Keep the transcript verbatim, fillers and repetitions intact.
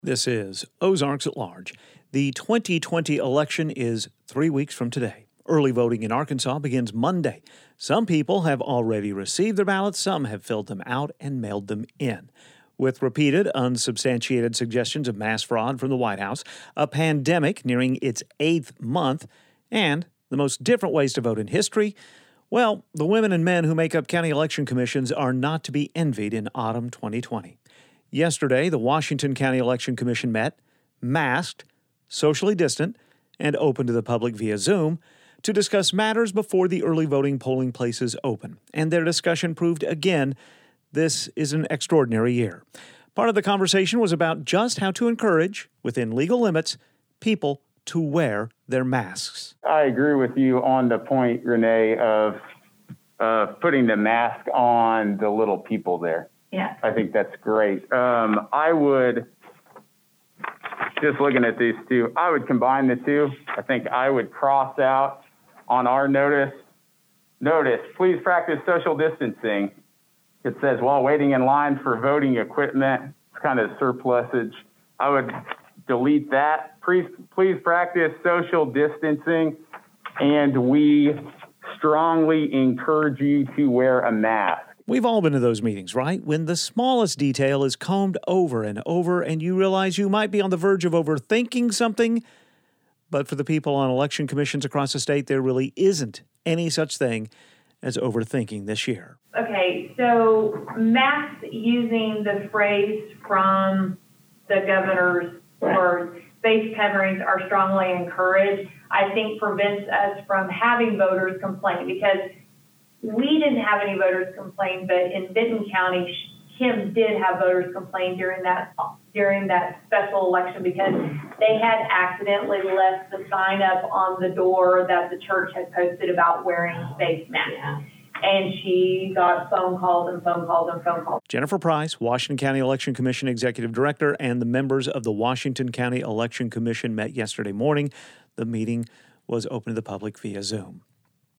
This is Ozarks at Large. The twenty twenty election is three weeks from today. Early voting in Arkansas begins Monday. Some people have already received their ballots, some have filled them out and mailed them in. With repeated, unsubstantiated suggestions of mass fraud from the White House, a pandemic nearing its eighth month, and the most different ways to vote in history, well, the women and men who make up county election commissions are not to be envied in autumn twenty twenty. Yesterday, the Washington County Election Commission met, masked, socially distant, and open to the public via Zoom, to discuss matters before the early voting polling places open. And their discussion proved again this is an extraordinary year. Part of the conversation was about just how to encourage, within legal limits, people to wear their masks. I agree with you on the point, Renee, of uh, putting the mask on the little people there. Yeah. I think that's great. Um, I would, just looking at these two, I would combine the two. I think I would cross out on our notice, notice, please practice social distancing. It says while waiting in line for voting equipment, it's kind of surplusage. I would delete that. Please, please practice social distancing, and we strongly encourage you to wear a mask. We've all been to those meetings, right? When the smallest detail is combed over and over and you realize you might be on the verge of overthinking something. But for the people on election commissions across the state, there really isn't any such thing as overthinking this year. Okay, so masks, using the phrase from the governor's words, face coverings are strongly encouraged, I think prevents us from having voters complain, because we didn't have any voters complain, but in Benton County, Kim did have voters complain during that during that special election because they had accidentally left the sign up on the door that the church had posted about wearing face masks. Yeah. And she got phone calls and phone calls and phone calls. Jennifer Price, Washington County Election Commission Executive Director, and the members of the Washington County Election Commission met yesterday morning. The meeting was open to the public via Zoom.